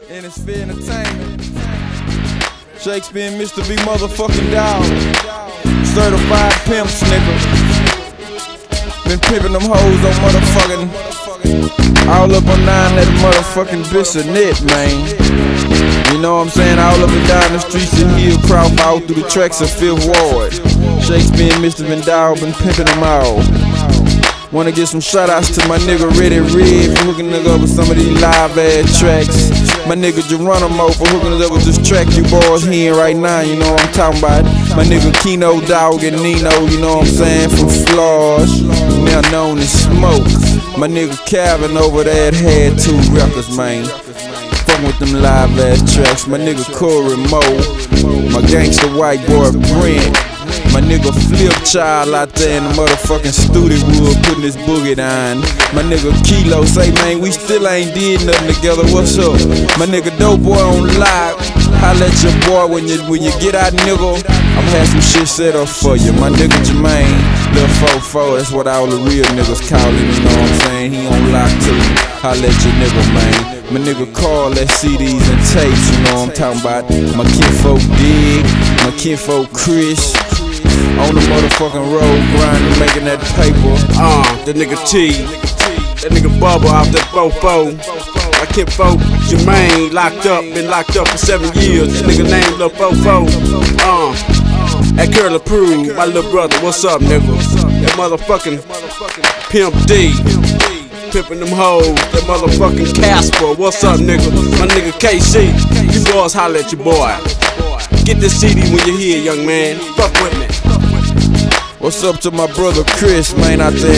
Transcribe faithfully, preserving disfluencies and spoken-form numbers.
Innisfair Entertainment. Shakespeare and Mister B motherfucking Dog. Certified pimps, nigga. Been pimping them hoes on motherfucking all up on nine that motherfucking Bissonnette, man. You know what I'm saying? All up and down the streets of Hillcroft, out through the tracks of Fifth Ward. Shakespeare and Mister Vendal been pimping them all. Wanna get some shout-outs to my nigga Ready Red for hooking us up with some of these live-ass tracks. My nigga Geronimo for hooking us up with this track you boys hearing right now, you know what I'm talking about. My nigga Kino Dog and Nino, you know what I'm saying, from Flores, now known as Smoke. My nigga Calvin over there had two records, man. Fuckin' with them live-ass tracks. My nigga Corey Moe, my gangster white boy Brent. My nigga Flip Child out there in the motherfucking studio wood putting this boogie down. My nigga Kilo say, man, we still ain't did nothing together, what's up? My nigga Dope Boy on live, holla at your boy when you when you get out, nigga. I'ma have some shit set up for you. My nigga Jermaine, Lil four four, that's what all the real niggas call him, you know what I'm saying? He on lock too, holla at your nigga, man. My nigga Carl, that C Ds and tapes, you know what I'm talking about. My kinfolk Dig, my kinfolk Chris. On the motherfucking road, grinding, making that paper. Uh, that nigga T, that nigga Bubba out that fofo. My kinfolk Jermaine locked up, been locked up for seven years. That nigga named Lil Fofo. Uh, that Curly Prue, my little brother, what's up, nigga? That motherfucking Pimp D, pimpin' them hoes. That motherfucking Casper, what's up, nigga? My nigga K C, you boys holla at your boy. Get this C D when you're here, young man. Fuck with me. What's up to my brother Chris, man, out there